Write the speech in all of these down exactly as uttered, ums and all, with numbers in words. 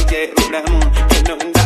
je ulamu enonda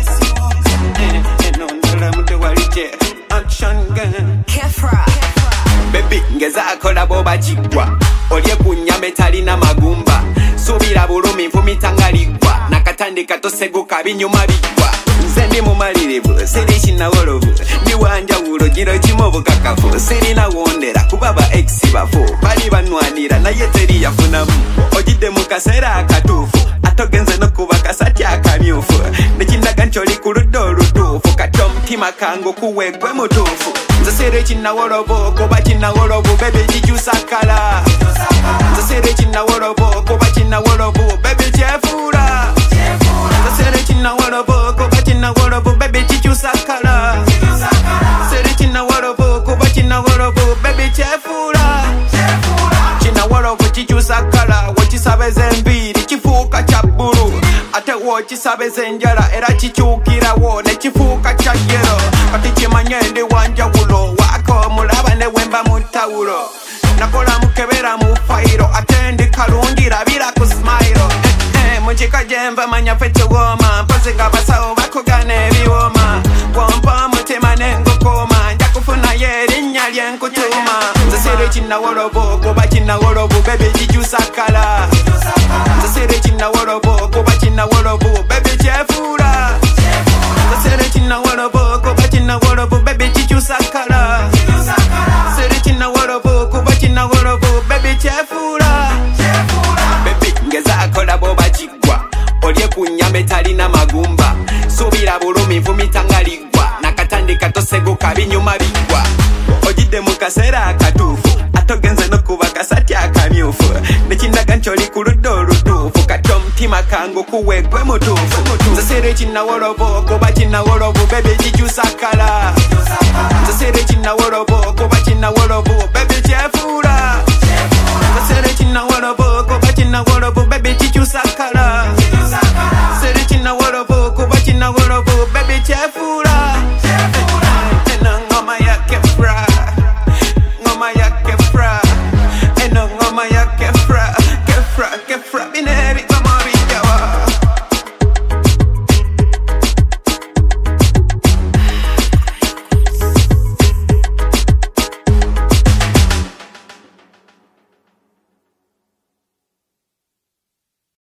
enonda ulamu te walije action gang Kefra baby ngeza akola boba chigwa olye kunyame talina magumba subira bulumi mfumitangaligwa nakatandika toseguka binyuma bigwa nze ndi mumalirivu siri kinawolovu ndi wanjawulo giro kimu bukakafu sirina wondera kubaba ex bafo bali banwanira naye teri yafunamu ogidde mu kaseera akatuufu atogenze nokuba kasati akamyufu nekindaga nkyoli ku ludda olutuufu kati omutima kangu kuweegwe mutuufu nze siri kinawolovu kuba kinawolovu bebe kikyusa kala nze siri kinawolovu kuba kinawolovu bebe kyefuula nze siri kinawolovu kuba kinawolovu bebe kikyusa kala siri kinawolovu kuba kinawolovu bebe kyefuula kinawolovu kikyusa kala wekisabeza embiri kifuuka kya bbulu ate wokisabeza enjala era kikyukirawo nekifuuka kya yero kati kimanye ndi wanjawulo waako omulaba ne wemba mu ttawulo nakola mukebera mu fayiro ate ndi kalungi rabira ku smayiro mukika gyenva manya fe kiwooma mpozi nga basawo bakugana ebiwooma wompa omutima nengukuuma nja kufunayo erinnya lyenkutuuma nze siri kinawolovu kuba kinawolovu bebe kikyusa kala nze siri kinawolovu kuba kinawolovu bebe kyefuula nze siri kinawolovu kuba kinawolovu bebe kikyusa kala siri kinawolovu kuba kinawolovu bebe kyefuula baby ngeza akola boba chigwa olye kunyame talina magumba subira bulumi mfumitangaligwa nakatandika toseguka binyuma bigwa ogidde mu kaseera akatuufu atogenze nokuba kasati akamyufu nekindaga nkyoli ku ludda olutuufu kati omutima kangu kuweegwe mutuufu nze siri kinawolovu kuba kinawolovu bebe kikyusa kala nze siri kinawolovu kuba kinawolovu